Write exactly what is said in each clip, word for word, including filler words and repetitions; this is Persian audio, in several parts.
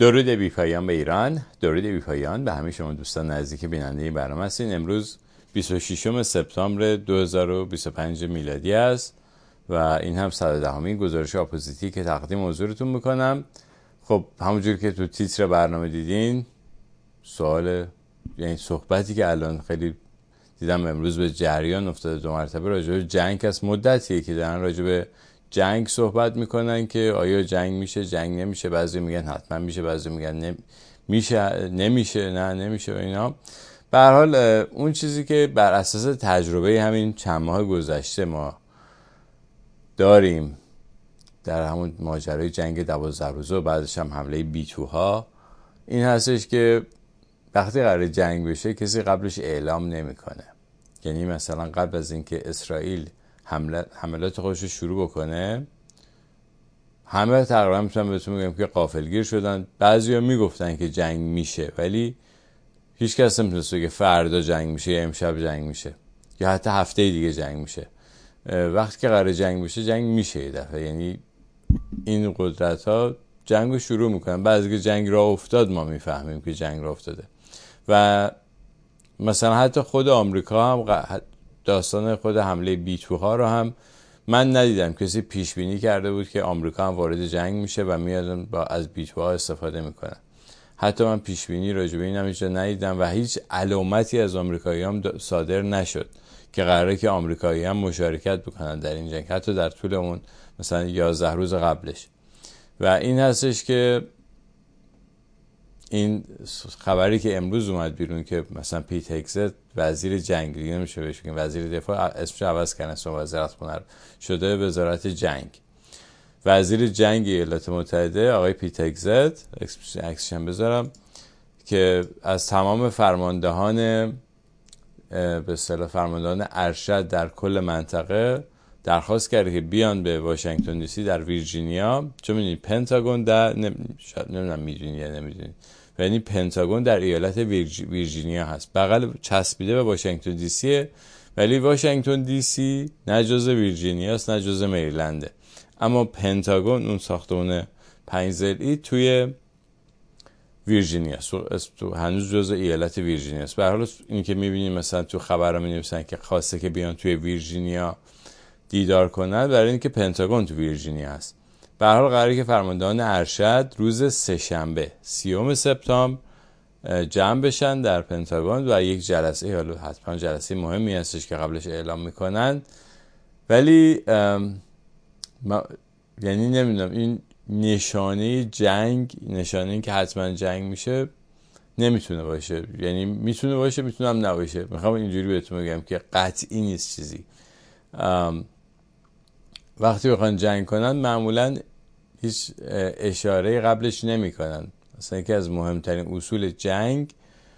درود بی پایان به ایران، درود بی پایان به همه شما دوستان نزدیک بیننده این برنامه هستین. امروز بیست و ششم سپتامبر دو هزار و بیست و پنج میلادی است و این هم صد و دهمین گزارش آپوزیتی که تقدیم حضورتون میکنم. خب همونجور که تو تیتر برنامه دیدین، سوال یعنی صحبتی که الان خیلی دیدم امروز به جریان افتاده، دو مرتبه راجع به جنگ است. مدتیه که دارن راجع به جنگ صحبت میکنن که آیا جنگ میشه، جنگ نمیشه. بعضی میگن حتما میشه، بعضی میگن نمیشه، نمیشه، نه نمیشه و اینا. به هر حال اون چیزی که بر اساس تجربه همین چند ماه گذشته ما داریم در همون ماجرای جنگ دوازده روزه و بعدش هم حمله بی توها، این هستش که وقتی قرار جنگ بشه کسی قبلش اعلام نمیکنه. یعنی مثلا قبل از اینکه اسرائیل حملات خودش رو شروع بکنه، همه تقریبا میتونم بهتون بگم که غافلگیر شدن. بعضیا میگفتن که جنگ میشه، ولی هیچ کس نمیتونست بگه فردا جنگ میشه یا امشب جنگ میشه یا حتی هفته دیگه جنگ میشه. وقتی که قرار جنگ بشه جنگ میشه یه دفعه. یعنی این قدرت ها جنگ رو شروع میکنن. بعضی که جنگ راه افتاد ما میفهمیم که جنگ راه افتاده. و مثلا حتی خود آمریکا هم داستان خود حمله بی توها رو هم من ندیدم کسی پیش بینی کرده بود که آمریکا هم وارد جنگ میشه و میادن با از بی توها استفاده میکنن. حتی من پیش بینی راجع به اینم هیچ ندیدم و هیچ علامتی از آمریکایی‌ها هم صادر نشد که قراره که آمریکایی‌ها هم مشارکت بکنن در این جنگ، حتی در طول اون مثلا یازده روز قبلش. و این هستش که این خبری که امروز اومد بیرون که مثلا پیت هگزت وزیر جنگ، دیگه نمیشه بهش بگیم وزیر دفاع، اسمش عوض کردن، اسم وزارت خونه شده وزارت جنگ. وزیر جنگ ایالات متحده آقای پیت هگزت، عکسش هم بذارم، که از تمام فرماندهان به اصطلاح فرماندهان ارشد در کل منطقه درخواست کرده که بیان به واشنگتن دی سی در ویرجینیا. چون میدونید پنتاگون در نمیدونم میدونید یا نمیدونید، یعنی پنتاگون در ایالت ویرجینیا هست، بغل چسبیده به واشنگتن دی سی، ولی واشنگتن دی سی نه جزء ویرجینیا است نه جزء مریلنده. اما پنتاگون اون ساختمان پنج ضلعی توی ویرجینیا است، تو هنوز جزء ایالت ویرجینیا است. به هر حال اینی که می‌بینید مثلا تو خبرها می‌نویسن که خواسته که بیان توی ویرجینیا دیدار کنن، برای اینکه پنتاگون تو ویرجینیا است. به هر حال قراره که فرماندهان ارشد روز سه‌شنبه سیوم سپتامبر جمع بشن در پنتاگون و یک جلسه، حالا حتما جلسه مهمی هستش که قبلش اعلام میکنن، ولی ما یعنی نمیدونم این نشانه جنگ، نشانه این که حتما جنگ میشه نمیتونه باشه. یعنی میتونه باشه، میتونه هم نباشه. میخوام اینجوری بهتون بگم که قطعی نیست چیزی. وقتی بخوان جنگ کنن معمولا هیچ اشاره قبلش نمی کنن. مثلا یکی از مهمترین اصول جنگ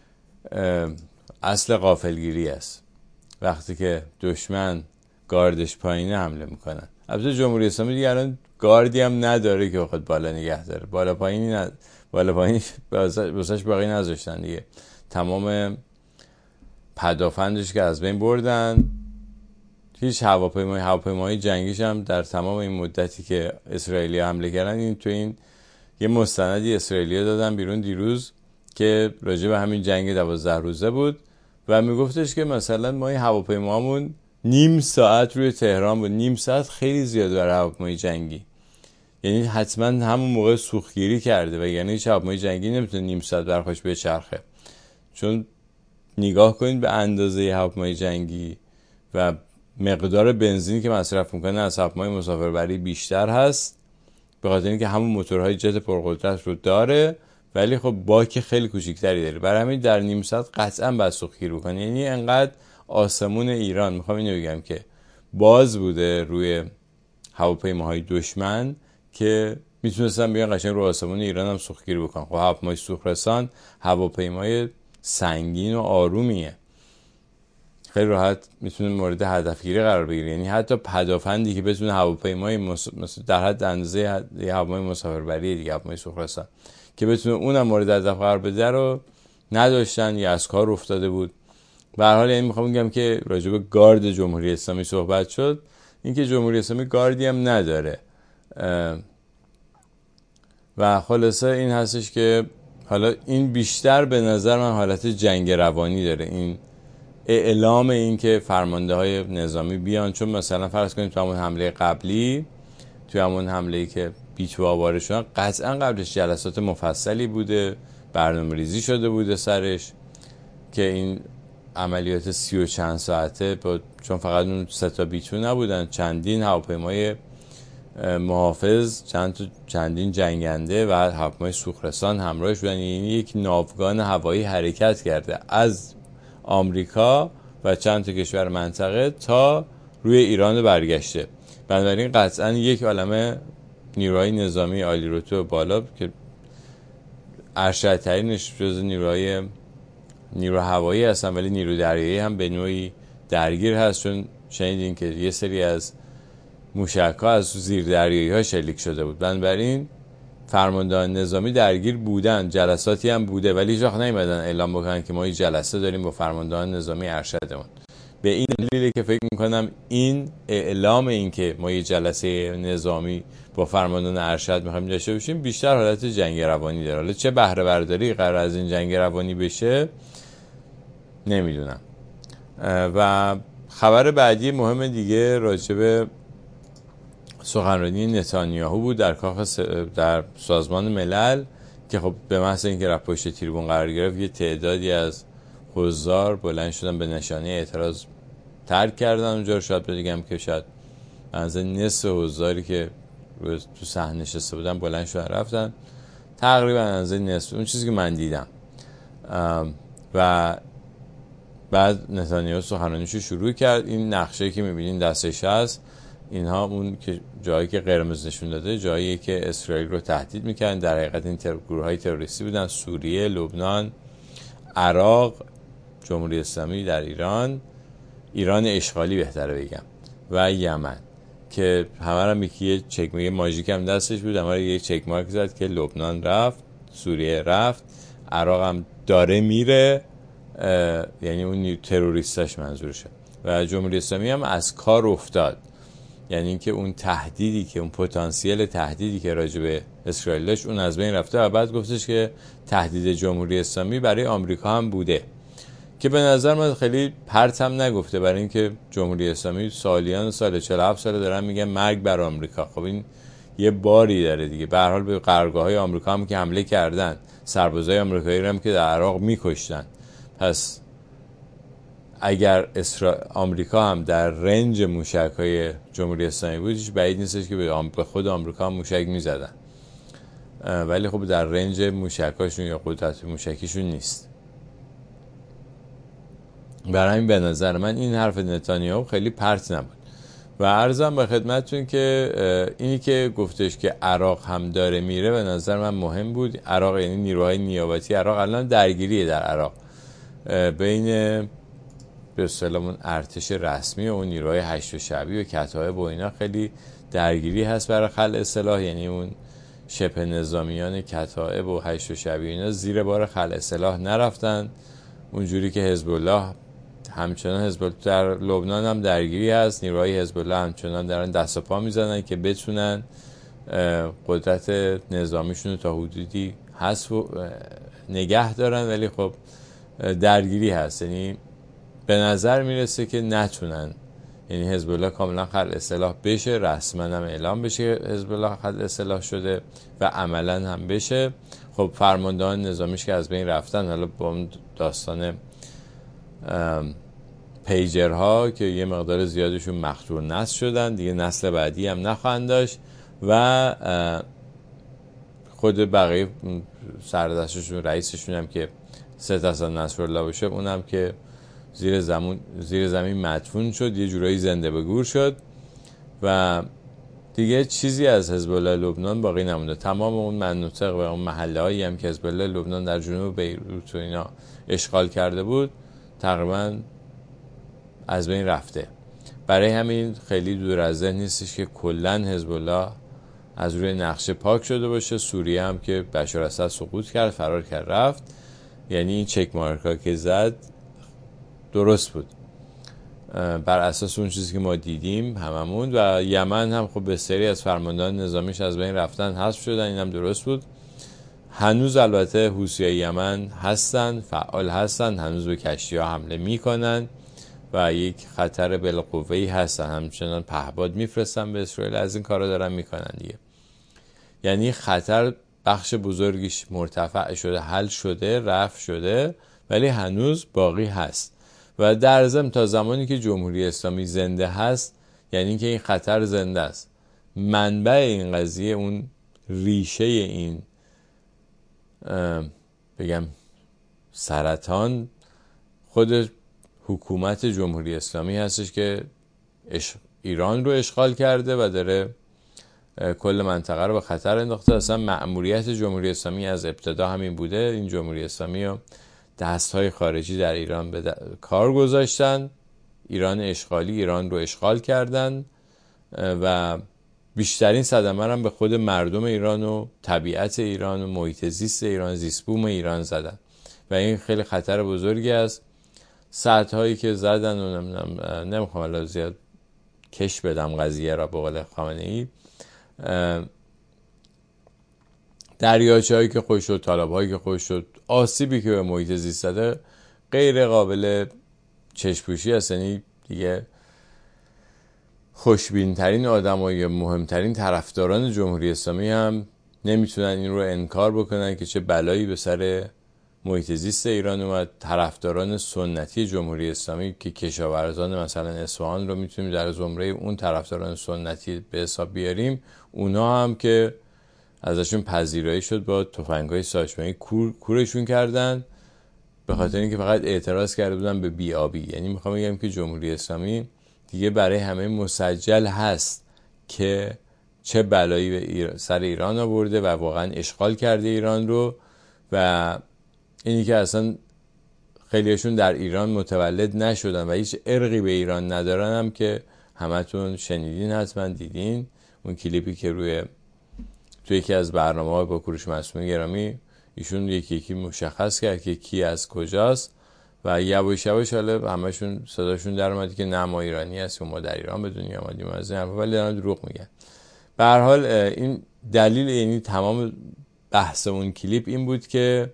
اصل غافلگیری است. وقتی که دشمن گاردش پایینه حمله میکنن. البته جمهوری اسلامی دیگه الان گاردی هم نداره که بخواد بالا نگه داره. بالا پایینی ند... بالا پایینی واسش باقی نذاشتن دیگه. تمام پدافندش که از بین بردن. هیچ هواپیمای هواپیمای جنگیش هم در تمام این مدتی که اسرائیلیا حمله کردن، این تو این یه مستندی اسرائیلیا دادن بیرون دیروز که راجع به همین جنگ دوازده روزه بود و میگفتش که مثلا ما این هواپیمامون نیم ساعت روی تهران بود. نیم ساعت خیلی زیاده برای هواپیمای جنگی. یعنی حتما همون موقع سوختگیری کرده و یعنی هیچ هواپیمای جنگی نمیتونه نیم ساعت بر خودش بچرخه. چون نگاه کنید به اندازه هواپیمای جنگی و مقدار بنزینی که مصرف میکنه از هواپیمای مسافربری بیشتر هست، به خاطر اینکه همون موتورهای جت پرقدرت رو داره، ولی خب باک خیلی کوچیک‌تری داره. برای همین در نیم ساعت قطعا باید سوختگیری بکنه. یعنی انقدر آسمون ایران، میخوام اینو بگم که باز بوده روی هواپیماهای دشمن که میتونستن بیان قشنگ رو آسمون ایران هم سوختگیری بکنن. خب هواپیمای سوخترسان هواپیمای سنگین و آرومیه، خیلی راحت میتونه مورد هدفگیری قرار بگیره. یعنی حتی پدافندی که بتونه هواپیمای مس... در حد اندازه هواپیمای مسافربری دیگه، هواپیمای سوخترسان که بتونه اونم مورد هدف قرار بده رو نداشتن یا از کار افتاده بود. به هر حال یعنی میخوام بگم که راجع به گارد جمهوری اسلامی صحبت شد، اینکه جمهوری اسلامی گاردی هم نداره. و خلاصه این هستش که حالا این بیشتر به نظر من حالت جنگ روانی داره، این اعلام این که فرمانده های نظامی بیان. چون مثلا فرض کنید تو همون حمله قبلی، تو همون حمله‌ای که بیتوا وارد شدن، قطعا قبلش جلسات مفصلی بوده، برنامه ریزی شده بوده سرش که این عملیات سی و چند ساعته با، چون فقط اون سه تا بیتو نبودن، چندین هواپیمای محافظ، چند تا چندین جنگنده و هواپیمای سوخرسان همراهش بودن. یعنی یک ناوگان هوایی حرکت کرده از آمریکا و چند تا کشور منطقه تا روی ایران برگشته. بنابراین قطعا یک عالمه نیروهای نظامی عالی رتبه بالا که ارشدترینش جز نیروهای نیرو هوایی هستن، ولی نیرو دریایی هم به نوعی درگیر هست، چون شنیدین که یه سری از موشک‌ها از زیر دریایی ها شلیک شده بود. بنابراین فرماندهان نظامی درگیر بودن، جلساتی هم بوده، ولی هیچ وقت نیومدن اعلام بکنن که ما یه جلسه داریم با فرماندهان نظامی ارشدمون. به این دلیله که فکر میکنم این اعلام این که ما یه جلسه نظامی با فرماندهان ارشد میخوایم داشته باشیم بیشتر حالت جنگ روانی داره. حالا چه بهره برداری قرار از این جنگ روانی بشه نمیدونم. و خبر بعدی مهم دیگه راجب سخنرانی نتانیاهو بود در کاخ در سازمان ملل که خب به محض اینکه رفت پشت تریبون قرار گرفت، یه تعدادی از حضار بلند شدن به نشانه اعتراض ترک کردن اونجا رو. شاید بگم که شاید از نصف حضاری که تو صحنه نشسته بودن بلند شدن رفتن، تقریبا از نصف اون چیزی که من دیدم. و بعد نتانیاهو سخنرانیشو شروع کرد. این نقشه که می‌بینین دستش هست، اینها اون که جایی که قرمز نشون داده جایی که اسرائیل رو تهدید می‌کردن، در حقیقت این تر... گروه‌های تروریستی بودن: سوریه، لبنان، عراق، جمهوری اسلامی در ایران، ایران اشغالی بهتره بگم، و یمن، که همه هم یکی چک مارک ماژیک هم دستش بود، همه یک چک مارک زد که لبنان رفت، سوریه رفت، عراق هم داره میره، یعنی اون تروریستاش منظورشه، و جمهوری اسلامی هم از کار افتاد. یعنی اینکه اون تهدیدی که اون پتانسیل تهدیدی که راجع به اسرائیل داشت اون از بین رفته. و بعد گفتش که تهدید جمهوری اسلامی برای آمریکا هم بوده، که به نظر من خیلی پرت هم نگفته، برای اینکه جمهوری اسلامی سالیان سال چهل و هفت سال دارن میگن مرگ بر آمریکا. خب این یه باری داره دیگه. به هر حال به قرارگاه‌های آمریکا هم که حمله کردن، سربازای آمریکایی رو هم که در عراق میکشتن. پس اگر اسرا... آمریکا هم در رنج موشک‌های جمهوری اسلامی بود، هیچ بعید نیستش که به, آم... به خود آمریکا هم موشک میزدن، ولی خب در رنج موشک‌هاشون یا قدرت موشکیشون نیست. برای همین به نظر من این حرف نتانیاهو خیلی پرت نبود. و عرضم به خدمتتون که اینی که گفتش که عراق هم داره میره به نظر من مهم بود. عراق یعنی نیروهای نیابتی عراق الان درگیریه در عراق بین به اصطلاح ارتش رسمی و اون نیروهای هشت شعبی و کتایب و اینا. خیلی درگیری هست برای خلع سلاح، یعنی اون شبه نظامیان کتایب و هشت شعبی اینا زیر بار خلع سلاح نرفتن، اونجوری که حزب الله همچنان حزب الله در لبنان هم درگیری هست. نیروهای حزب الله همچنان دارن دست و پا میزنن که بتونن قدرت نظامیشون رو تا حدودی حذف و نگه دارن، ولی خب درگیری هست. یعنی به نظر میرسه که نتونن، یعنی حزب الله کاملا خلع سلاح بشه، رسما هم اعلام بشه حزب الله خلع سلاح شده و عملا هم بشه. خب فرماندهان نظامیش که از بین رفتن، حالا با اون داستان پیجرها که یه مقدار زیادشون مقتول نسل شدن دیگه، نسل بعدی هم نخواهند داشت، و خود بقیه سردستشون رئیسشون هم که سید حسن نصرالله باشه، اونم که زیر زمین زیر زمین مدفون شد، یه جورایی زنده به گور شد و دیگه چیزی از حزب الله لبنان باقی نمونده. تمام اون مناطق و اون محله‌هایی هم که حزب الله لبنان در جنوب بیروت و اینا اشغال کرده بود تقریبا از بین رفته. برای همین خیلی دور از ذهن نیستش که کلا حزب الله از روی نقشه پاک شده باشه. سوریه هم که بشار اسد سقوط کرد، فرار کرد، رفت، یعنی این چک مارکا که زد درست بود. بر اساس اون چیزی که ما دیدیم هممون. و یمن هم خب بسیاری از فرماندهان نظامیش از بین رفتن، حذف شدن، اینم درست بود. هنوز البته حوثیای یمن هستن، فعال هستن، هنوز به کشتی‌ها حمله میکنن و یک خطر بالقوه‌ای هستن، همچنان پهپاد میفرستن به اسرائیل، از این کارا دارن میکنن دیگه. یعنی خطر بخش بزرگیش مرتفع شده، حل شده، رفع شده، ولی هنوز باقی هست. و در ضمن تا زمانی که جمهوری اسلامی زنده هست، یعنی که این خطر زنده است. منبع این قضیه، اون ریشه این بگم سرطان، خود حکومت جمهوری اسلامی هستش که ایران رو اشغال کرده و داره کل منطقه رو به خطر انداخته. اصلا مأموریت جمهوری اسلامی از ابتدا همین بوده. این جمهوری اسلامی و دستهای خارجی در ایران به کار گذاشتن، ایران اشغالی، ایران رو اشغال کردن و بیشترین صدمه هم به خود مردم ایران و طبیعت ایران و محیط زیست ایران، زیست بوم ایران زدن و این خیلی خطر بزرگی است. سدهایی که زدن و نمیخوام الان زیاد کش بدم قضیه را، به قول خامنه‌ای، دریاچه‌هایی که خوش شد، تالاب‌هایی که خوش شد، آسیبی که به محیط زیست زده غیر قابل چشم‌پوشی است. یعنی دیگه خوشبین‌ترین آدمای مهمترین طرفداران جمهوری اسلامی هم نمیتونن این رو انکار بکنن که چه بلایی به سر محیط زیست ایران اومد. طرفداران سنتی جمهوری اسلامی که کشاورزان مثلا اصفهان رو میتونیم در زمره اون طرفداران سنتی به حساب بیاریم، اونا هم که ازشون پذیرایی شد با تفنگ‌های ساچمه‌ای کور، کورشون کردن به خاطر اینکه فقط اعتراض کرده بودن به بی‌آبی. یعنی میخوام بگم که جمهوری اسلامی دیگه برای همه مسجل هست که چه بلایی به ایر... سر ایران آورده و واقعا اشغال کرده ایران رو. و اینی که اصلا خیلیشون در ایران متولد نشدن و هیچ ارقی به ایران ندارن هم که همتون شنیدین، حتما دیدین اون کلیپی که روی توی یکی از برنامه‌ها با کوروش معصومی گرامی ایشون یکی یکی مشخص کرد که کی از کجاست و یواش یواش حالا همشون صداشون در اومد که نه ما ایرانی هستیم، ما در ایران به دنیا آمدیم از این حرفا، ولی دارن دروغ میگن. به هر حال این دلیل، یعنی تمام بحث اون کلیپ این بود که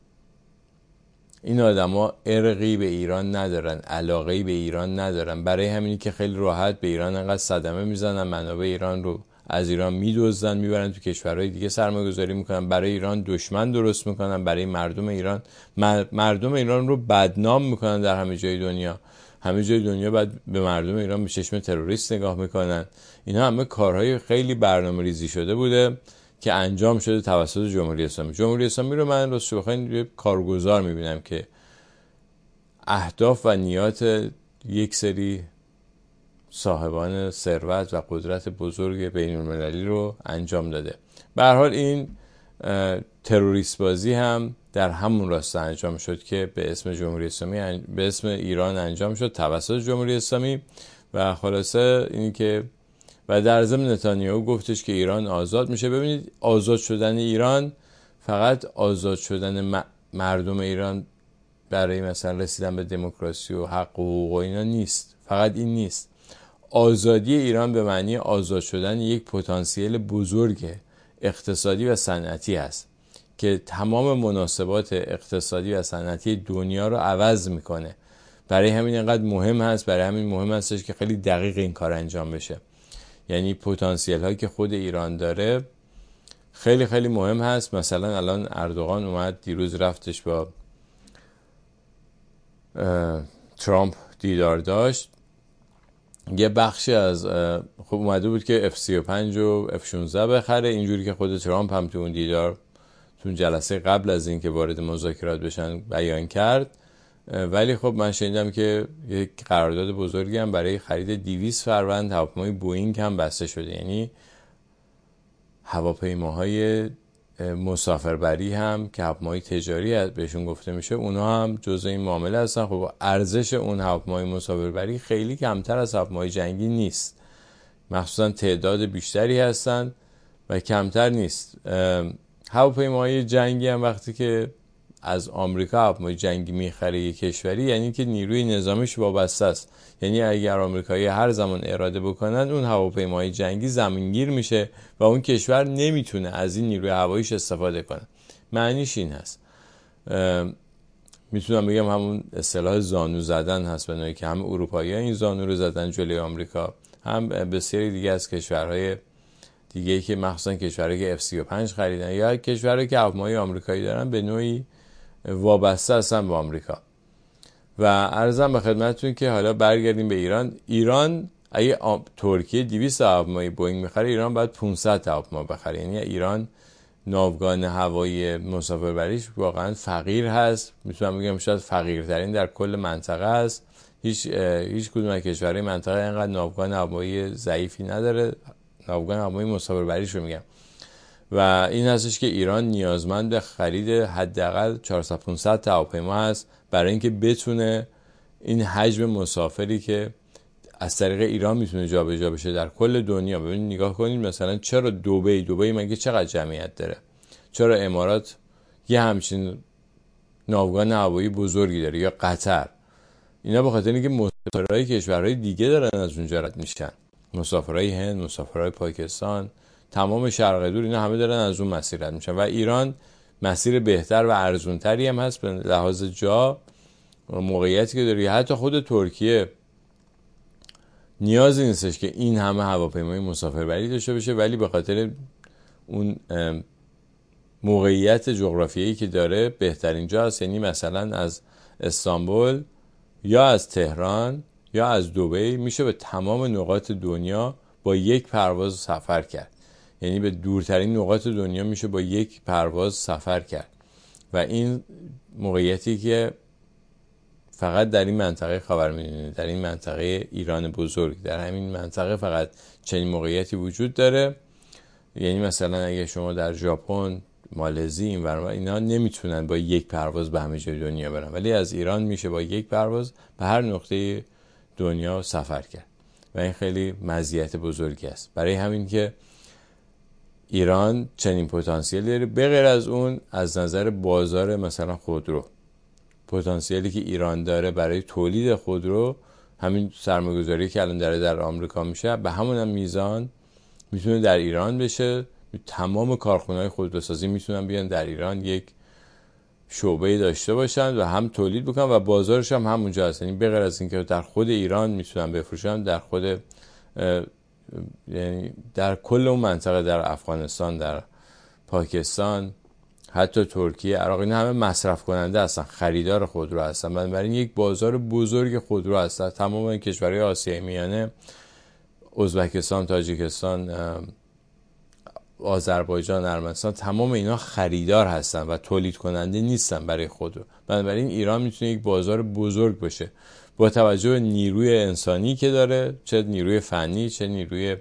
این آدما ارقی به ایران ندارن، علاقه‌ای به ایران ندارن، برای همینی که خیلی راحت به ایران انقدر صدمه میزنن، منابع ایران رو از ایران میدزدن، میبرن تو کشورهای دیگه سرمایه‌گذاری میکنن، برای ایران دشمن درست میکنن، برای مردم ایران مردم ایران رو بدنام میکنن در همه جای دنیا. همه جای دنیا بعد به مردم ایران به چشم تروریست نگاه میکنن. اینا همه کارهای خیلی برنامه‌ریزی شده بوده که انجام شده توسط جمهوری اسلامی. جمهوری اسلامی رو من راستش بخواید یه کارگزار میبینم که اهداف و نیات یک سری صاحبان ثروت و قدرت بزرگ بین المللی رو انجام داده. به هر حال این تروریست بازی هم در همون راستا انجام شد که به اسم جمهوری اسلامی، به اسم ایران انجام شد توسط جمهوری اسلامی. و خلاصه اینی که و در ضمن نتانیاهو گفتش که ایران آزاد میشه. ببینید آزاد شدن ایران فقط آزاد شدن مردم ایران برای مثلا رسیدن به دموکراسی و حق و حقوق و اینا نیست، فقط این نیست. آزادی ایران به معنی آزاد شدن یک پتانسیل بزرگ اقتصادی و صنعتی است که تمام مناسبات اقتصادی و صنعتی دنیا رو عوض میکنه. برای همین اینقدر مهم هست، برای همین مهم هستش که خیلی دقیق این کار انجام بشه. یعنی پتانسیل هایی که خود ایران داره خیلی خیلی مهم هست. مثلا الان اردوغان اومد دیروز رفتش با ترامپ دیدار داشت، یه بخشی از خب اومده بود که اف سی و پنج و اف شانزده بخره، اینجوری که خود ترامپ هم تو اون دیدار تو جلسه قبل از این که وارد مذاکرات بشن بیان کرد. ولی خب من شنیدم که یک قرارداد بزرگی هم برای خرید دویست فروند هواپیمای بوئینگ هم بسته شده. یعنی هواپیماهای مسافربری هم که هواپیمای تجاری بهشون گفته میشه، اونا هم جزء این معامله هستن. خب ارزش اون هواپیمای مسافربری خیلی کمتر از هواپیمای جنگی نیست، مخصوصا تعداد بیشتری هستن و کمتر نیست. هواپیمای جنگی هم وقتی که از آمریکا هواپیمای جنگی میخره یک کشوری، یعنی که نیروی نظامیش وابسته است. یعنی اگر آمریکایی هر زمان اراده بکنن اون هواپیمای جنگی زمینگیر میشه و اون کشور نمیتونه از این نیروی هواییش استفاده کنه. معنیش این هست، میتونم بگم همون اصطلاح زانو زدن هست، به نوعی که هم اروپایی‌ها این زانو رو زدن جلوی آمریکا، هم بسیاری دیگه از کشورهای دیگه که مخصوصا کشورهایی که اف سی و پنج خریدن یا کشورهایی که هواپیمای آمریکایی دارن به نوعی وابسته هستن به آمریکا. و عرضم به خدمتتون که حالا برگردیم به ایران. ایران اگه ترکیه دویست هواپیمای بوئینگ میخره، ایران باید پانصد هواپیما بخره. یعنی ایران ناوگان هوایی مسافربریش واقعا فقیر هست، میتونم بگم شاید فقیرترین در کل منطقه است. هیچ هیچ کدوم از کشورهای منطقه اینقدر ناوگان هوایی ضعیفی نداره، ناوگان هوایی مسافربریش رو میگم. و این هستش که ایران نیازمند به خرید حداقل چهارصد پانصد تا هواپیما هست برای اینکه بتونه این حجم مسافری که از طریق ایران میتونه جابجا بشه در کل دنیا. ببینید نگاه کنید مثلا چرا دبی دبی مگه چقدر جمعیت داره؟ چرا امارات یه همچین ناوگان هوایی بزرگی داره، یا قطر؟ اینا به خاطر اینکه مسافرای کشورهای دیگه دارن از اونجا رد میشن، مسافرای هند، مسافرای پاکستان، تمام شرق دور، اینا همه دارن از اون مسیر رد میشن. و ایران مسیر بهتر و ارزونتری هم هست به لحاظ جا و موقعیتی که داره. حتی خود ترکیه نیازی نیستش که این همه هواپیمای مسافربری داشته باشه، ولی به خاطر اون موقعیت جغرافیایی که داره بهترین جا هست. یعنی مثلا از استانبول یا از تهران یا از دبی میشه به تمام نقاط دنیا با یک پرواز سفر کرد. یعنی به دورترین نقاط دنیا میشه با یک پرواز سفر کرد. و این موقعیتی که فقط در این منطقه خاورمیانه، در این منطقه ایران بزرگ، در همین منطقه فقط چنین موقعیتی وجود داره. یعنی مثلا اگه شما در ژاپن، مالزی، این ور اینا نمیتونن با یک پرواز به همه جای دنیا برن، ولی از ایران میشه با یک پرواز به هر نقطه دنیا سفر کرد. و این خیلی مزیت بزرگی است. برای همین که ایران چنین پتانسیلی داره. به غیر از اون از نظر بازار مثلا خودرو، پتانسیلی که ایران داره برای تولید خودرو، همین سرمایه‌گذاری که الان داره در آمریکا میشه، به همون هم میزان میتونه در ایران بشه. تمام کارخونه‌های خودروسازی میتونن بیان در ایران یک شعبه داشته باشن و هم تولید بکنن و بازارش هم همونجا هست. یعنی به غیر از اینکه در خود ایران میتونن بفروشن، در خود یعنی در کل اون منطقه، در افغانستان، در پاکستان، حتی ترکیه، عراق، اینا همه مصرف کننده هستن، خریدار خودرو هستن. بنابراین یک بازار بزرگ خودرو هست. تمام این کشورهای آسیای میانه، ازبکستان، تاجیکستان، آذربایجان، ارمنستان، تمام اینا خریدار هستن و تولید کننده نیستن برای خودرو. بنابراین ایران میتونه یک بازار بزرگ باشه با توجه به نیروی انسانی که داره، چه نیروی فنی چه نیروی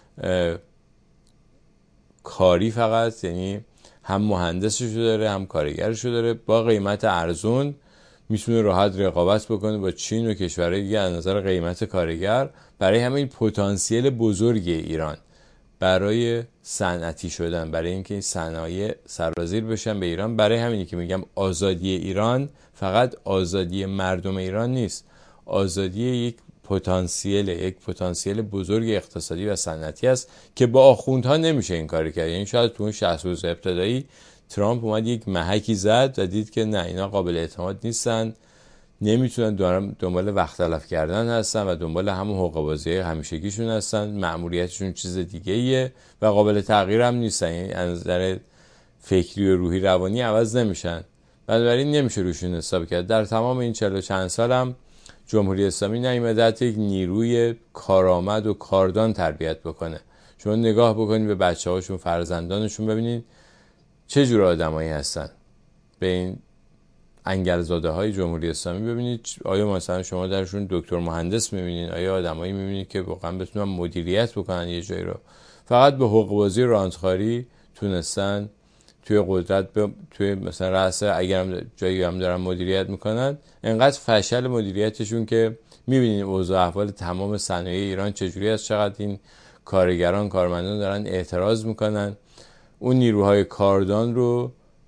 کاری فقط. یعنی هم مهندسشو داره هم کارگرشو داره. با قیمت ارزون میتونه راحت رقابت بکنه با چین و کشورهای دیگه از نظر قیمت کارگر. برای همین پتانسیل بزرگی ایران برای صنعتی شدن، برای اینکه این صنایع سرازیر بشن به ایران. برای همینی که میگم آزادی ایران فقط آزادی مردم ایران نیست، آزادی یک پتانسیل یک پتانسیل بزرگ اقتصادی و صنعتی است که با آخوندها نمیشه این کاری کرد. یعنی شاید تو اون شصت روز ابتدایی ترامپ اومد یک محکی زد و دید که نه، اینا قابل اعتماد نیستن، نمیتونن دنبال وقت تلف کردن هستن و دنبال همون حقه‌بازی همیشگیشون هستن، مأموریتشون چیز دیگه ایه و قابل تغییر هم نیستن. یعنی از نظر فکری و روحی روانی عوض نمیشن. بنابراین نمیشه روشون حساب کرد. در تمام این چهل و چند سال هم جمهوری اسلامی نیامد یک نیروی کارآمد و کاردان تربیت بکنه. شما نگاه بکنید به بچه‌هاشون، فرزندانشون، ببینید چه جور آدمایی هستن. به این انگلزاده های جمهوری اسلامی ببینید، آیا مثلا شما درشون دکتر مهندس میبینید؟ آیا آدمایی میبینید که واقعا بتونن مدیریت بکنن یه جایی رو؟ فقط به حقوق‌بازی رانتخاری تونستن توی قدرت ب... توی مثلا رأس اگرم جایی هم دارن مدیریت میکنن، انقدر فشل مدیریتشون که میبینید اوضاع احوال تمام صنایع ایران چجوری است، چقدر این کارگران، کارمندان دارن اعتراض میکنن. اون نیروهای کاردان رو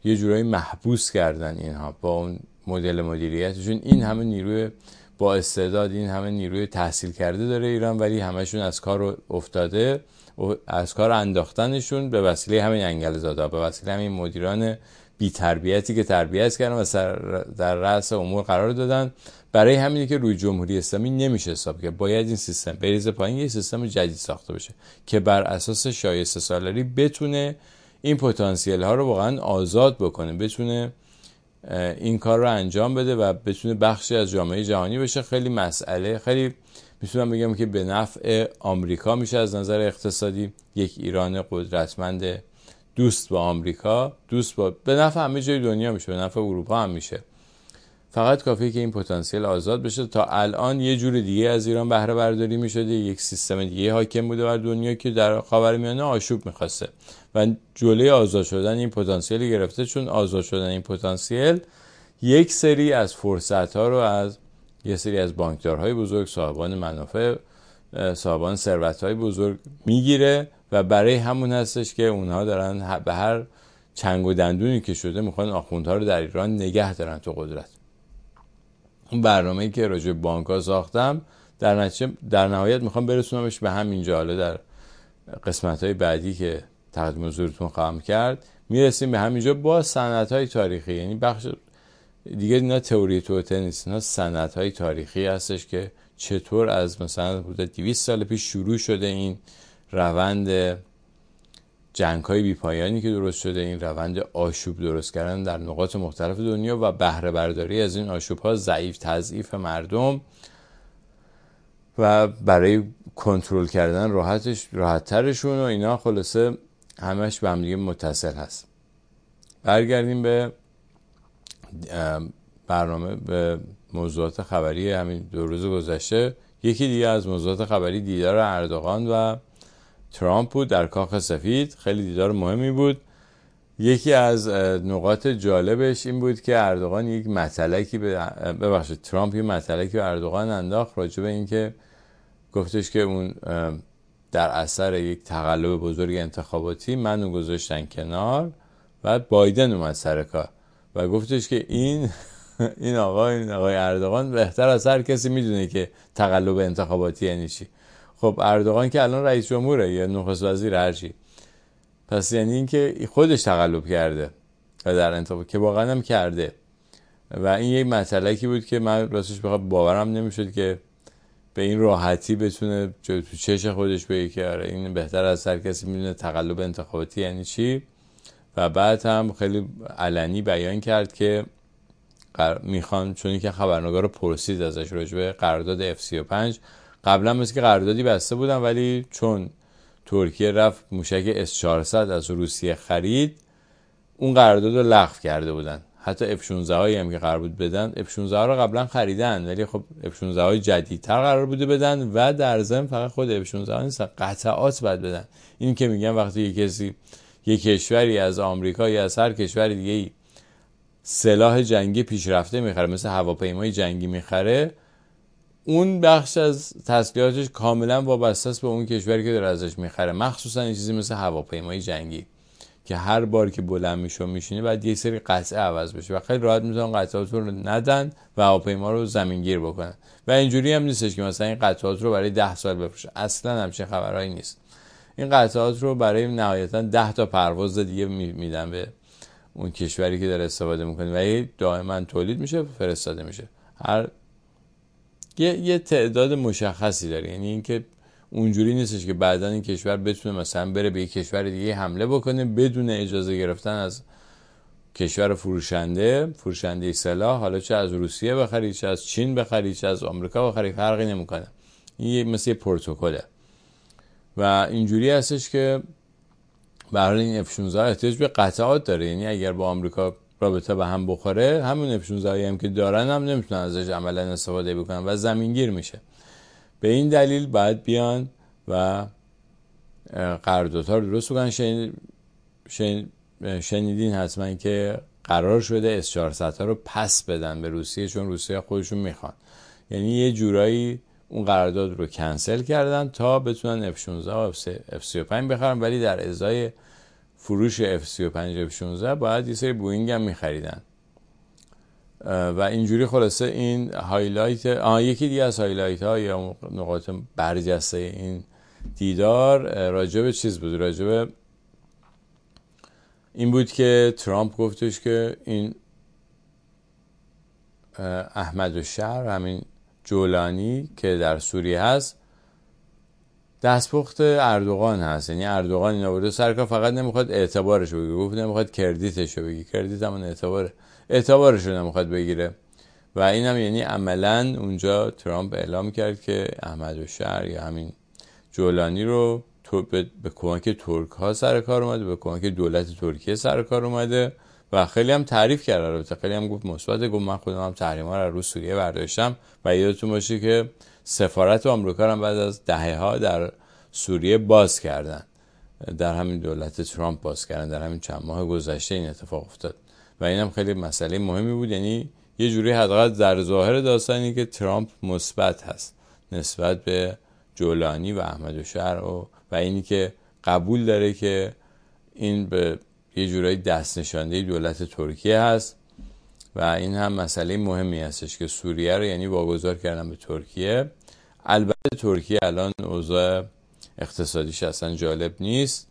یه جورایی محبوس کردن اینها با اون مدل مدیریتشون. این همه نیروی با استعداد، این همه نیروی تحصیل کرده داره ایران، ولی همشون از کار افتاده، از کار انداختنشون به وسیله همین انگل زادا، به وسیله همین مدیران بی تربیتی که تربیت کردن و سر در رأس امور قرار دادن. برای همینه که روی جمهوری اسلامی نمیشه حساب کرد. باید این سیستم بریزه پایین، یه سیستم جدید ساخته بشه که بر اساس شایسته سالاری بتونه این پتانسیل ها رو واقعا آزاد بکنه، بتونه این کار رو انجام بده و بتونه بخشی از جامعه جهانی بشه. خیلی مسئله، خیلی میتونم بگم که به نفع آمریکا میشه از نظر اقتصادی. یک ایران قدرتمند دوست با آمریکا، دوست با به نفع همه جای دنیا میشه، به نفع اروپا هم میشه. فقط کافیه که این پتانسیل آزاد بشه. تا الان یه جور دیگه از ایران بهره برداری میشده، یک سیستم دیگه حاکم بوده بر دنیا که در خاورمیانه آشوب میخواسته و جلوی آزاد شدن این پتانسیل گرفته. چون آزاد شدن این پتانسیل یک سری از فرصت ها رو از یه سری از بانکدارهای بزرگ، صاحبان منافع، صاحبان ثروت های بزرگ میگیره و برای همون هستش که اونها دارن به هر چنگ و دندونی که شده میخوان آخوندها رو در ایران نگه دارن تو قدرت. اون برنامه‌ای که راجع به بانک‌ها ساختم در نتیجه در نهایت میخوام برسونمش به همینجا. حالا در قسمت‌های بعدی که تقدیم حضورتون خواهم کرد میرسیم به همینجا با سندهای تاریخی. یعنی بخش دیگه اینا تئوری توته نیست، اینا سندهای تاریخی هستش که چطور از مثلا حدود دویست سال پیش شروع شده این روند جنگ‌های بی‌پایانی که درست شده، این روند آشوب درست کردن در نقاط مختلف دنیا و بهره برداری از این آشوب‌ها، ضعیف تضعیف مردم و برای کنترل کردن راحتش راحت‌ترشون و اینا. خلاصه همش به هم دیگه متصل هست. برگردیم به برنامه، به موضوعات خبری همین دو روز گذشته. یکی دیگه از موضوعات خبری دیدار اردوغان و ترامپ بود در کاخ سفید. خیلی دیدار مهمی بود. یکی از نقاط جالبش این بود که اردوغان یک مطلقی به ببخشید ترامپ یک مطلقی به اردوغان انداخت راجع به این که گفتش که اون در اثر یک تقلب بزرگ انتخاباتی منو گذاشتن کنار و بایدن اومد سر کار و گفتش که این این آقا این آقای اردوغان بهتر از هر کسی میدونه که تقلب انتخاباتی یعنی چی. خب اردوغان که الان رئیس جمهوره یا نخست وزیر هرچی، پس یعنی این که خودش تقلب کرده و در انتخاب که واقعا هم کرده و این یک مطلقی بود که من راستش بخوام باورم نمیشد که به این راحتی بتونه تو چش خودش بگه که آره این بهتر از هر کسی میدونه تقلب انتخاباتی یعنی چی. و بعد هم خیلی علنی بیان کرد که میخوان، چون که خبرنگار پرسید ازش راجع به قرارداد اف سی و پنج، قبلا مثل که قراردادی بسته بودن ولی چون ترکیه رفت موشک اس چهارصد از روسیه خرید، اون قرارداد رو لغو کرده بودن. حتی اف شانزده هایی هم که قرار بود بدن، اف شانزده ها رو قبلا خریدن ولی خب اف شانزده های جدیدتر قرار بوده بدن و در ضمن فقط خود اف شانزده ها نیست، قطعات باید بدن. این که میگن وقتی یک کسی یک کشوری از آمریکا یا از هر کشور دیگه‌ای سلاح جنگی پیشرفته میخره، مثل هواپیمای جنگی میخره، اون بخش از تسلیحاتش کاملا وابسته است به اون کشوری که داره ازش میخره. مخصوصا این چیزی مثل هواپیمای جنگی که هر بار که بلند میشه و میشینه بعد یه سری قطعه عوض بشه و خیلی راحت میتونن قطعات رو ندن و هواپیما رو زمینگیر بکنن. و اینجوری هم نیستش که مثلا این قطعات رو برای ده سال بفروشه، اصلا همچین خبرایی نیست. این قطعات رو برای نهایتا ده تا پرواز دیگه میدن به اون کشوری که داره استفاده میکنه و دائما تولید میشه فرستاده میشه. هر یه یه تعداد مشخصی داره، یعنی اینکه اونجوری نیستش که بعداً این کشور بتونه مثلا بره به یک کشور دیگه حمله بکنه بدون اجازه گرفتن از کشور فروشنده فروشنده سلاح، حالا چه از روسیه بخری، چه از چین بخری، چه از آمریکا بخری، فرقی نمیکنه. این مثل پروتکله و اینجوری هستش که برای این اف شانزده احتیاج به قطعات داره. یعنی اگر با آمریکا رابطه به هم بخوره، همون اف شانزده هم که دارن هم نمیتونن ازش عملا استفاده بکنن و زمینگیر میشه. به این دلیل باید بیان و قراردادها رو درست بکنن. شن... شن... شنیدین حتما که قرار شده اس چهارصد ها رو پس بدن به روسیه چون روسیه خودشون میخوان. یعنی یه جورایی اون قرارداد رو کنسل کردن تا بتونن اف شانزده و اف سی و پنج بخرن، ولی در ازای فروش اف سی و پنج اف شانزده باید یه سری بوینگ هم میخریدن و اینجوری خلاصه این هایلایت آه یکی دیگه از هایلایت ها یا نقاط برجسته این دیدار راجع به چیز بود، راجع به این بود که ترامپ گفتش که این احمدالشهر، همین جولانی که در سوریه هست، دستپخت اردوغان هست. یعنی اردوغان این آورده سر کار، فقط نمیخواد اعتبارش رو بگیره، گفت نمیخواد کردیتش رو بگیره، کردیت همون اعتباره، اعتبارش رو نمیخواد بگیره. و این هم یعنی عملاً اونجا ترامپ اعلام کرد که احمدالشهر یا همین جولانی رو به کمک ترک ها سر کار اومده، به کمک دولت ترکیه سر کار اومده و خیلی هم تعریف کرد، البته خیلی هم گفت مثبت، گفت من خودم هم تحریما رو رو سوریه برداشتم و یادتون باشه که سفارت آمریکا هم بعد از دهه ها در سوریه باز کردن، در همین دولت ترامپ باز کردن، در همین چند ماه گذشته این اتفاق افتاد و اینم خیلی مسئله مهمی بود. یعنی یه جوری حداقل در ظاهر داستانی که ترامپ مثبت هست نسبت به جولانی و احمدالشهر و و اینی که قبول داره که این به یه جورایی دست نشانده دولت ترکیه هست و این هم مسئله مهمی هستش که سوریه رو یعنی واگذار کردن به ترکیه. البته ترکیه الان اوضاع اقتصادیش اصلا جالب نیست،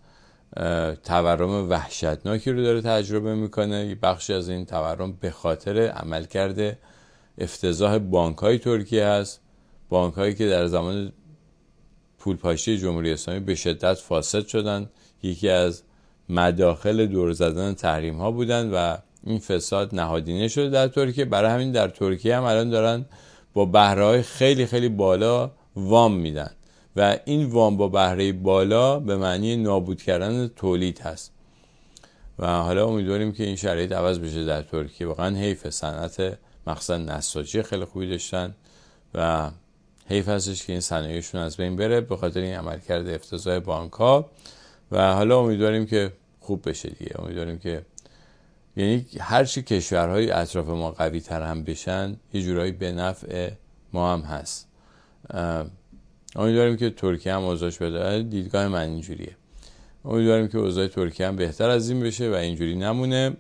تورم وحشتناکی رو داره تجربه میکنه. یه بخشی از این تورم به خاطر عملکرد افتضاح بانک‌های ترکیه هست، بانک‌هایی که در زمان پولپاشی جمهوری اسلامی به شدت فاسد شدن، یکی از مداخل دور زدن تحریم ها بودن و این فساد نهادینه شده در ترکیه. برای همین در ترکیه هم الان دارن با بهره‌های خیلی خیلی بالا وام میدن و این وام با بهره بالا به معنی نابود کردن تولید هست و حالا امیدواریم که این شرایط عوض بشه در ترکیه. واقعا حیف، صنعت مخصوصا نساجی خیلی خوبی داشتن و حیف هستش که این صنایعشون از بین بره به خاطر این عملکرد افتضاح بانک‌ها و حالا امیدواریم که خوب بشه دیگه. امیدواریم که یعنی هر چی کشورهای اطراف ما قوی تر هم بشن یه جورایی به نفع ما هم هست. امیدواریم که ترکیه هم اوضاعش بهتره، دیدگاه من اینجوریه، امیدواریم که اوضاع ترکیه هم بهتر از این بشه و اینجوری نمونه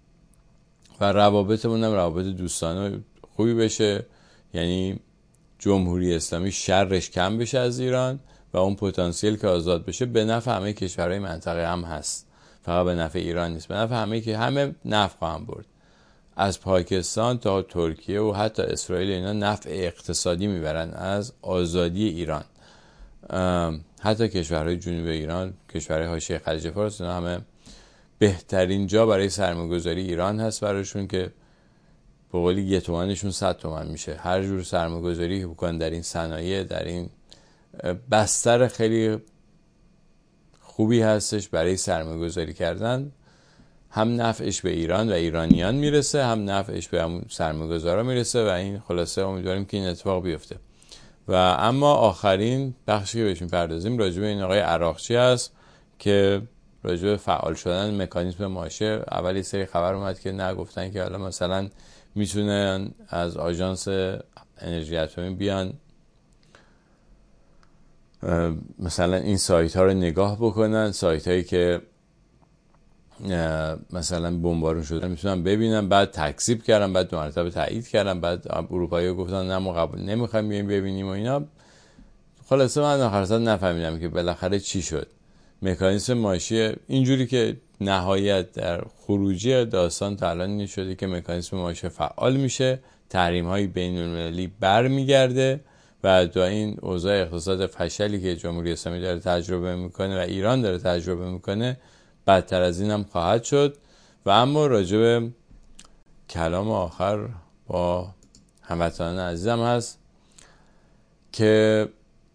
و روابطمون هم روابط دوستانه خوبی بشه، یعنی جمهوری اسلامی شرش کم بشه از ایران و اون پتانسیل که آزاد بشه به نفع همه کشورهای منطقه هم هست، فقط به نفع ایران نیست، به نفع همه که همه نفع خواهم برد، از پاکستان تا ترکیه و حتی اسرائیل. اینا نفع اقتصادی میبرن از آزادی ایران. حتی کشورهای جنوب ایران، کشورهای حاشیه خلیج فارس، اینا همه بهترین جا برای سرمایه‌گذاری ایران هست براشون که به قولی یه تومنشون صد تومن میشه. هر جور سرمایه‌گذاری که بکنن در این صنایع، در این بستر خیلی خوبی هستش برای سرمایه‌گذاری کردن، هم نفعش به ایران و ایرانیان میرسه، هم نفعش به همون سرمایه‌گذارا میرسه و این خلاصه امیدواریم که این اتفاق بیفته. و اما آخرین بخشی که بهش می‌پردازیم راجع به این آقای عراقچی هست که راجع به فعال شدن مکانیزم ماشه. اولی سری خبر اومد که نه، گفتن که حالا مثلا میتونن از آژانس انرژی اتمی بیان مثلا این سایت ها رو نگاه بکنن، سایت هایی که مثلا بمبارون شدن میتونن ببینن، بعد تکذیب کردن، بعد دو مرتبه تایید کردن، بعد اروپایی‌ها گفتن نه ما قبول نمیخوایم بیایم ببینیم و اینا. خلاصه من آخرسر نفهمیدم که بالاخره چی شد. مکانیزم ماشی اینجوری که نهایت در خروجی داستان تا الان این شده که مکانیزم ماشه فعال میشه، تحریم های بین المللی بر میگرده و دا این اوضاع اقتصاد فشلی که جمهوری اسلامی داره تجربه میکنه و ایران داره تجربه میکنه بدتر از این هم خواهد شد. و اما راجع به کلام آخر با هموطنان عزیزم هست که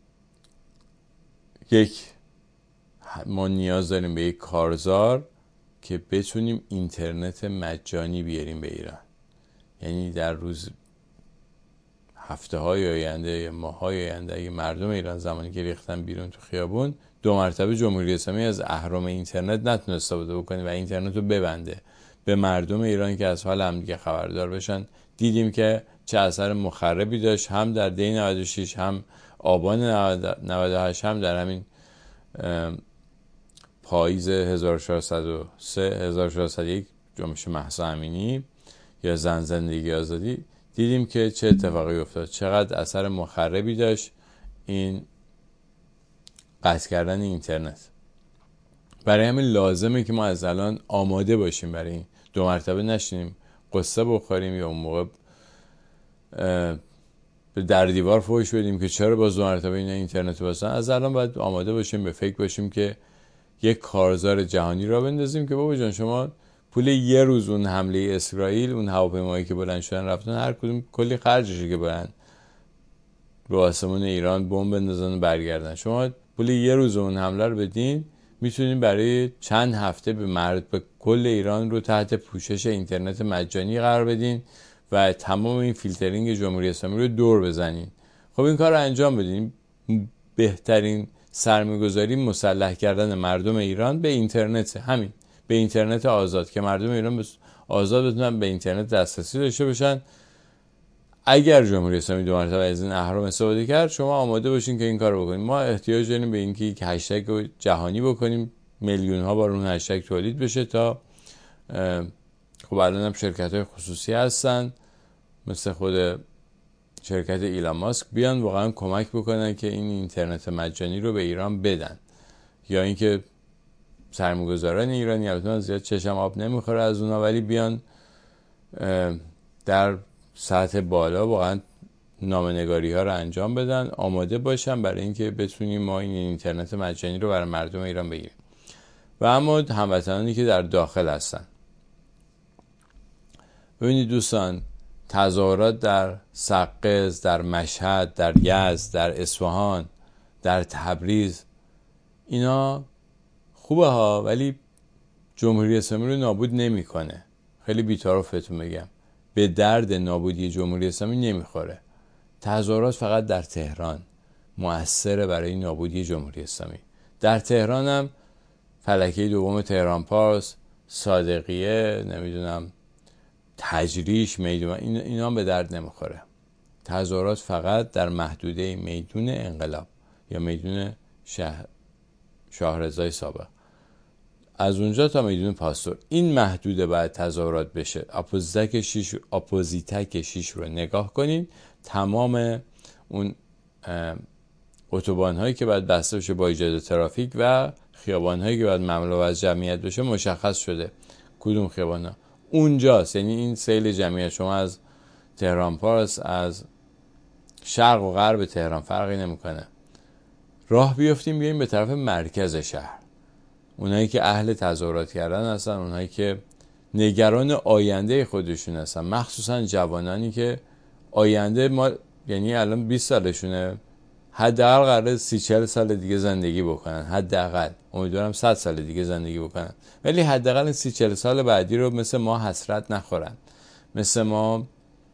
یک ما نیاز داریم به یک کارزار که بتونیم اینترنت مجانی بیاریم به ایران. یعنی در روز هفته های آینده یا ماه های آینده اگه مردم ایران زمانی که ریختن بیرون تو خیابون، دو مرتبه جمهوری اسلامی از اهرم اینترنت نتونه استفاده بکنه و اینترنت رو ببنده به مردم ایران که از حال هم دیگه خبردار بشن. دیدیم که چه اثر مخربی داشت هم در دی نود و شش، هم آبان نود و هشت، هم در همین پاییز هزار و چهارصد و سه هزار و چهارصد و یک جنبش مهسا امینی یا زن زندگی آزادی، دیدیم که چه اتفاقی افتاد، چقدر اثر مخربی داشت این قطع کردن اینترنت. برای همین لازمه که ما از الان آماده باشیم برای این، دو مرتبه نشینیم قصه بخوریم یا اون موقع به در دیوار فوش بدیم که چرا باز دو مرتبه این اینترنت بستن. از الان باید آماده باشیم، به فکر باشیم که یک کارزار جهانی را بندازیم که بابا جان شما پول یه روز اون حمله اسرائیل، اون هواپیمایی که بلند شدن رفتن، هر کدوم کلی خرجشه که بلند رو آسمون ایران بمب بندازن و برگردن، شما پول یه روز اون حمله رو بدین، میتونین برای چند هفته به مرد به کل ایران رو تحت پوشش اینترنت مجانی قرار بدین و تمام این فیلترینگ جمهوری اسلامی رو دور بزنین. خب این کار رو انجام بدین. بهترین سرمایه‌گذاری مسلح کردن مردم ایران به اینترنت، همین به اینترنت آزاد، که مردم ایران آزاد بتونن به اینترنت دسترسی داشته باشن. اگر جمهوری اسلامی دو مرتبه از این اهرم استفاده کرد، شما آماده باشین که این کارو بکنید. ما احتیاج داریم به اینکه یک هشتگ جهانی بکنیم، میلیون ها بار اون هشتگ تولید بشه تا خب الان هم شرکت های خصوصی هستن مثل خود شرکت ایلان ماسک بیان واقعا کمک بکنن که این اینترنت مجانی رو به ایران بدن، یا اینکه سرمایه‌گذاران ایرانی، البته من زیاد چشم آب نمیخوره از اونا، ولی بیان در سطح بالا واقعا نامه‌نگاری ها رو انجام بدن، آماده باشن برای اینکه بتونیم ما این اینترنت مجانی رو برای مردم ایران بگیریم. و اما هموطنانی که در داخل هستن، ببینید دوستان، تظاهرات در سقز، در مشهد، در یزد، در اصفهان، در تبریز، اینا خوبه ها، ولی جمهوری اسلامی رو نابود نمیکنه. خیلی بی‌طرف‌تون بگم، به درد نابودی جمهوری اسلامی نمیخوره. تظاهرات فقط در تهران مؤثره برای نابودی جمهوری اسلامی. در تهران هم فلکه دوم تهران پارس، صادقیه، نمیدونم تجریش، میدون، این اینا به درد نمیخوره. تظاهرات فقط در محدوده میدون انقلاب یا میدون شهر شاهرضای سابق، از اونجا تا میدون پاستور، این محدوده باید تظاهرات بشه. اپوزیتک شیش اپوزیتک شیش رو نگاه کنین، تمام اون اتوبان هایی که باید بسته بشه با ایجاد ترافیک و خیابان هایی که باید مملو از جمعیت بشه مشخص شده کدوم خیابان ها اونجاست. یعنی این سیل جمعیت شما از تهران پارس، از شرق و غرب تهران فرقی نمیکنه، راه بیافتیم بیاییم به طرف مرکز شهر. اونایی که اهل تظاهرات کردن هستن، اونایی که نگران آینده خودشون هستن، مخصوصا جوانانی که آینده ما، یعنی الان بیست سالشونه، حداقل قراره سی چهل سال دیگه زندگی بکنن، حداقل امیدوارم صد سال دیگه زندگی بکنن، ولی حداقل سی چهل سال بعدی رو مثل ما حسرت نخورن، مثل ما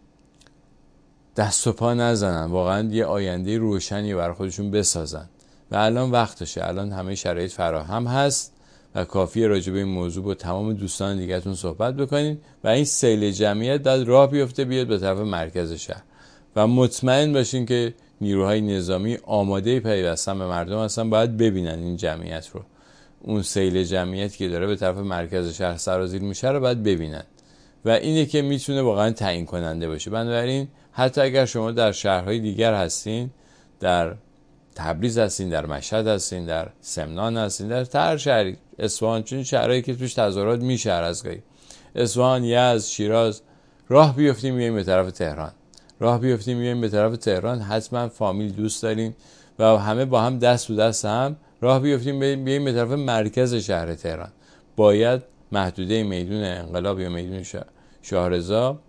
دست و پا نزنن، واقعا یه آینده روشنی برای خودشون بسازن. و الان وقتشه، الان همه شرایط فراهم هست و کافیه راجع به این موضوع با تمام دوستان دیگه‌تون صحبت بکنین و این سیل جمعیت بعد راه بیفته بیاد به طرف مرکز شهر و مطمئن باشین که نیروهای نظامی آماده پیوستن به مردم هستن، باید ببینن این جمعیت رو، اون سیل جمعیتی که داره به طرف مرکز شهر سرازیر میشه رو باید ببینن و اینه که میتونه واقعا تعیین کننده باشه. بنابراین حتی اگر شما در شهرهای دیگر هستین، در تبریز هستین، در مشهد هستین، در سمنان هستین، در هر شهری، اصفهان، چون شهرهایی که توش تظاهرات میشه هر از گاهی، اصفهان، یزد، شیراز، راه بیفتیم میایم به طرف تهران، راه بیفتیم میایم به طرف تهران. حتما فامیل، دوست دارین و همه با هم دست به دست هم راه بیفتیم بیایم به طرف مرکز شهر تهران. باید محدوده میدون انقلاب یا میدون شاهرضا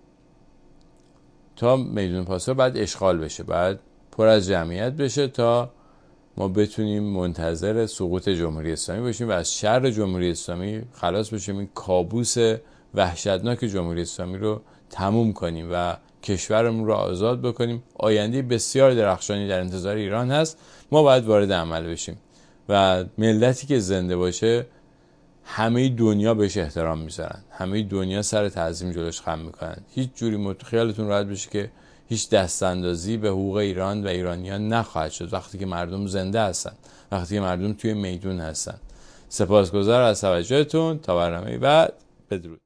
تا میدون پاستور بعد اشغال بشه، بعد پر از جمعیت بشه تا ما بتونیم منتظر سقوط جمهوری اسلامی باشیم و از شر جمهوری اسلامی خلاص بشیم، این کابوس وحشتناک جمهوری اسلامی رو تموم کنیم و کشورمون رو آزاد بکنیم. آینده بسیار درخشانی در انتظار ایران هست، ما باید وارد عمل بشیم و ملتی که زنده باشه همه دنیا بهش احترام میذارن، همه دنیا سر تعظیم جلوش خم میکنن. هیچ جوری مت... خیالتون راحت بشه که هیچ دستاندازی به حقوق ایران و ایرانیان نخواهد شد وقتی که مردم زنده هستن، وقتی که مردم توی میدون هستن. سپاسگزار از توجهتون. تا برنامه بعد، بدرود.